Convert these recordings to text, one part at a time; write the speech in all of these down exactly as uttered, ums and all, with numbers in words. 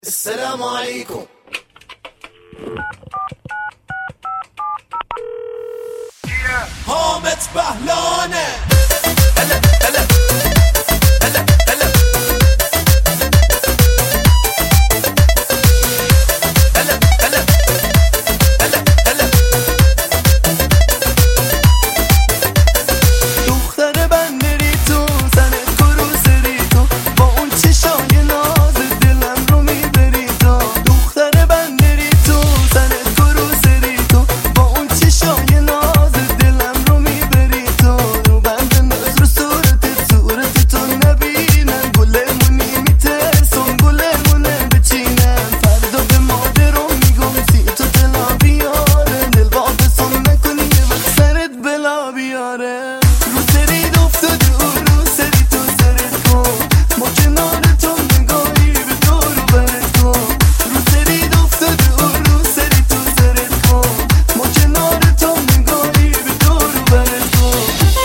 السلام عليكم. هامت بهلانه هلا هلا هلا هلا هلا هلا هلا هلا دختر بندری تو زنت کروسری تو با اون چشای ناز دلم رو میبری تو. دختر بندری تو زنت کروسری تو با اون چشای ناز دلم رو میبری تو. رو بند نظر صورتت صورت تو نبینم گلمونی میترسم گلمونه بچینم فردا به مادرم میگم سی تو دلا بیاره دل واپسم نکنی یه وقت سرت بلا بیاره. رو سرید افتادی و رو سری تو سرت کن ما کنار تو نگاهی به دور و برت کن. رو سرید افتادی و رو سری تو سرت کن ما کنار تو نگاهی به دور و برت کن.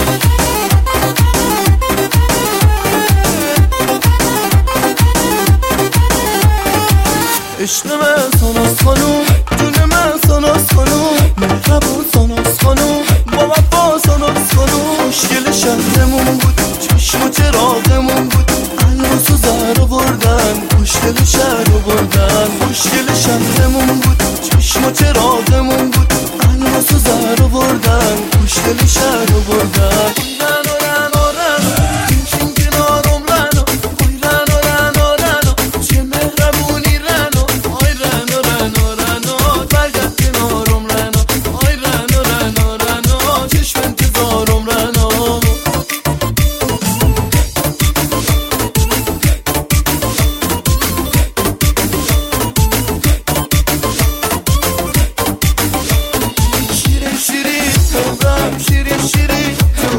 عشق من ساناس خانوم جون من ساناس خانوم مهربون ساناس خانوم با وفا ساناس خانوم. مشکل شهرمون بود چشم و چراغمون بود الماس و زهر آوردن مشکل شهر آوردن. مشکل شهرمون بود چشم و چراغمون بود الماس و زهر آوردن مشکل شهر آوردن. شیرین شیرین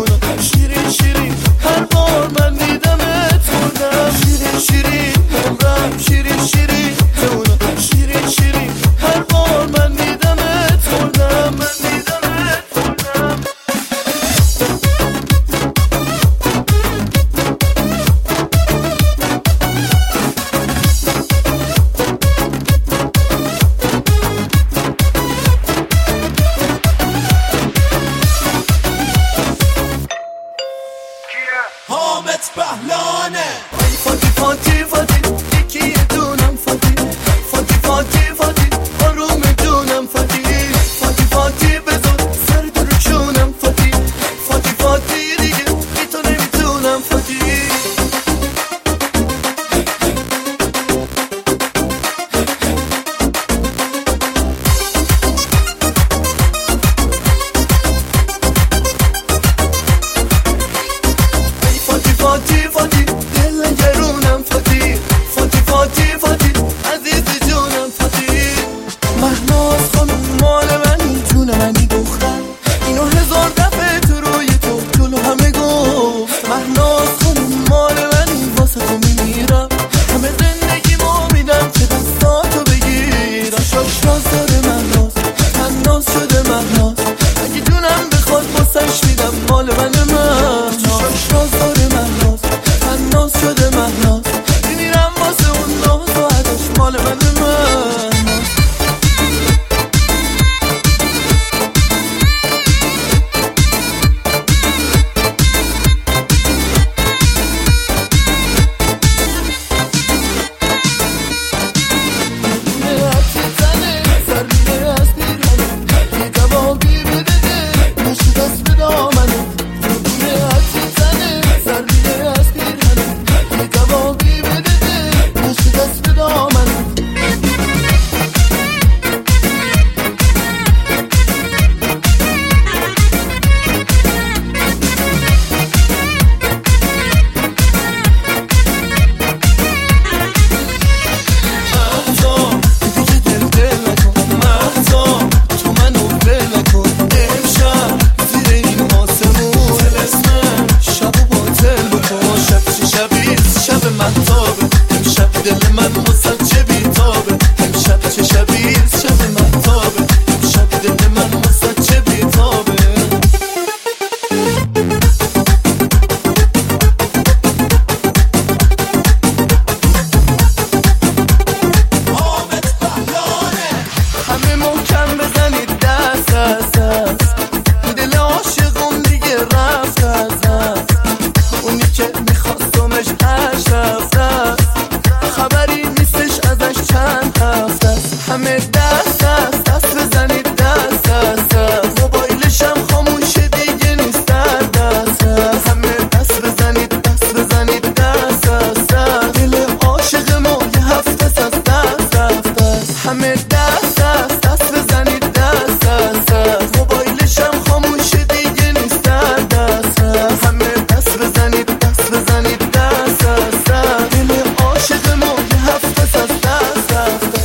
همه دست دست دست بزنید دست دست دست موبایلشم خاموشه دیگه نیست در دست دست همه دست بزنید دست بزنید دست دست دست دل عاشق ما یه هفته از دست رفت دست همه دست دست دست بزنید دست دست دست موبایلشم خاموشه دیگه نیست در دست دست همه دست بزنید دست بزنید دست دست دست دل عاشق ما یه هفته از دست رفت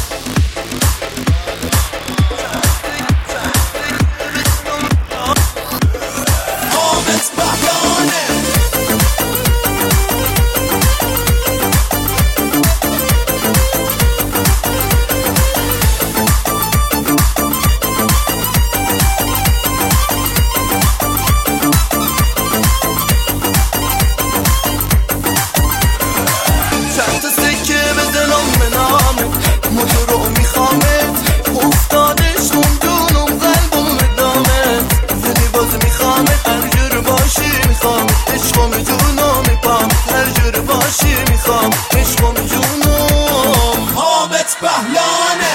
حامد بهلانه چند تا سکه بزنم به نامت موتور رو میخوامت افتادش موندونم قلبم ادامت زدی باز میخوامت هر جور باشی میخوام عشقم جونم میپام هر جور باشی میخوام عشقم جونم حامد بهلانه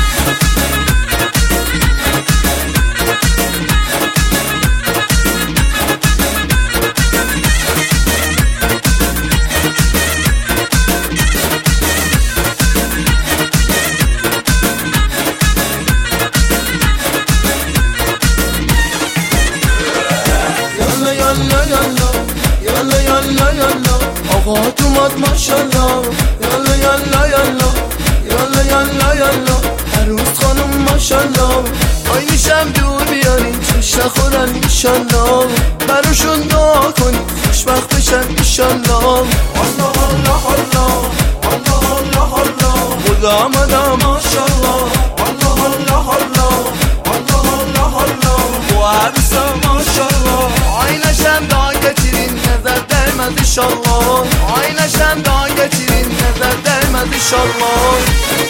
یالا یالا یالا یالا آقا اومد ماشالله یالا یالا یالا یالا یالا یالا عروس خانم ماشالله آی میشم دور بیارین چش نخورن ایشالله براشون دعا کنی خوشبخت بشن ایشالله الله الله الله الله الله الله خدا آمده ماشالله الله الله الله الله الله الله و عروسم ماشالله آینشم دا گتیرین نظر درمد ایشالله آینشم دا گتیرین نظر درمد ایشالله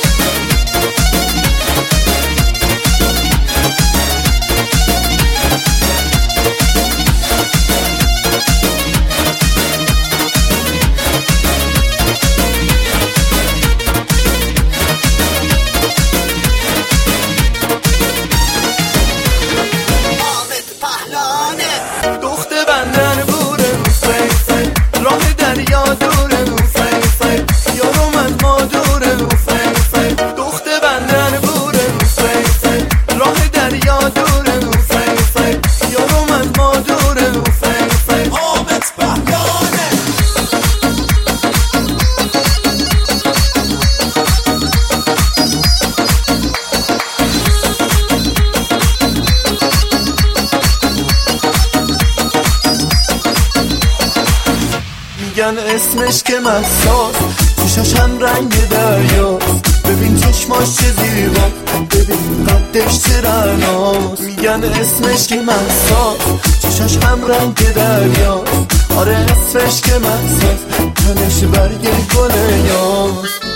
دخت بندر بوره رو فی فی راه دریا دوره رو فی فی یارو من ما دوره رو فی فی دخت بندر بوره رو فی فی راه دریا دوره رو فی فی یارو من ما دوره رو فی فی حامد بهلانه میگن اسمش که مساس چشاش هم رنگ دریاست ببین چشماش چه زیبا ببین قدش چه رعناست میگن اسمش که مساس چشاش هم رنگ دریاست آره اسمش که مساس تنش برگ گل یاست